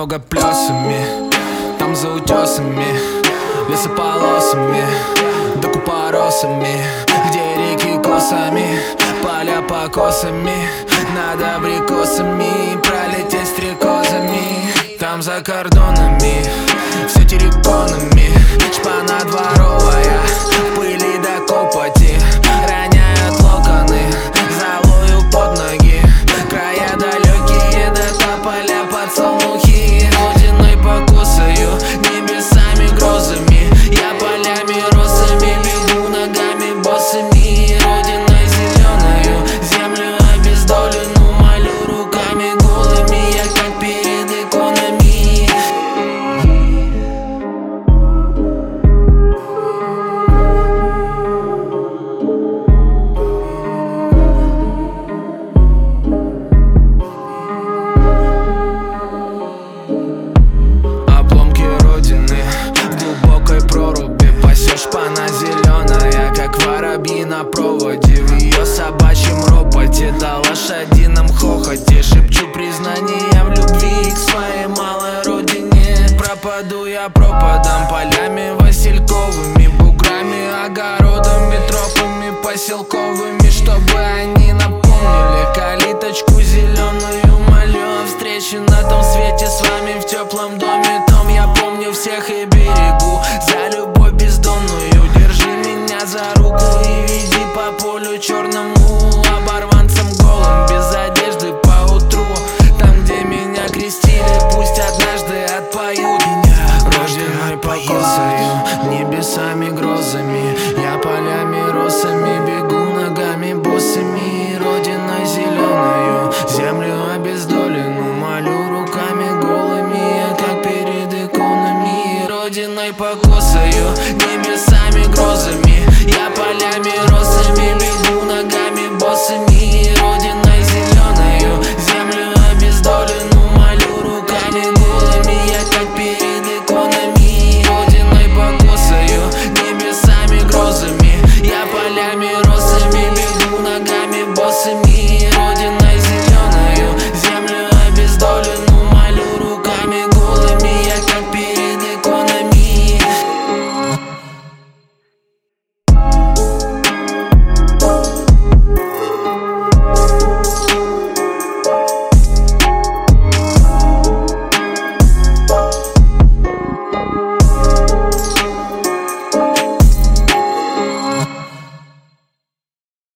дорога плесами, там за утесами, лесополосами, да купоросами, где реки косами, поля покосами, над абрикосами, пролететь стрекозами. Там за кордонами, все терриконами, шпана дворовая, в пыли до копоти, роняют локоны, залою под ноги, края далекие, да тополя подсолнухи. Родиной покосаю, небесами грозами, я полями росами бегу ногами босыми. Родиной зеленою, землю обездоленную молю руками голыми, я как перед иконами. Обломки родины в глубокой проруби, пасешь шпана зеленая, как воробьи на проводе. В ее собачьем ропоте да лошадином хохоте шепчу признание в любви к своей малой родине. Пропаду я пропадом, полями васильковыми, буграми, огородами, тропами поселковыми, чтобы они напомнили калиточку зеленую. Молю о встрече на том свете с вами в теплом доме том. Я помню всех и берегу за любовь бездонную. Держи меня за руку и веди по полю черному, оборванцем голым, без одежды поутру. Там, где меня крестили, пусть однажды отпоют меня. Родиной покосою, небесами грозами, я полями росами бегу ногами босыми. Родиной зеленою, землю обездоленную молю руками голыми, я как перед иконами. Родиной покосою, небесами грозами, я полями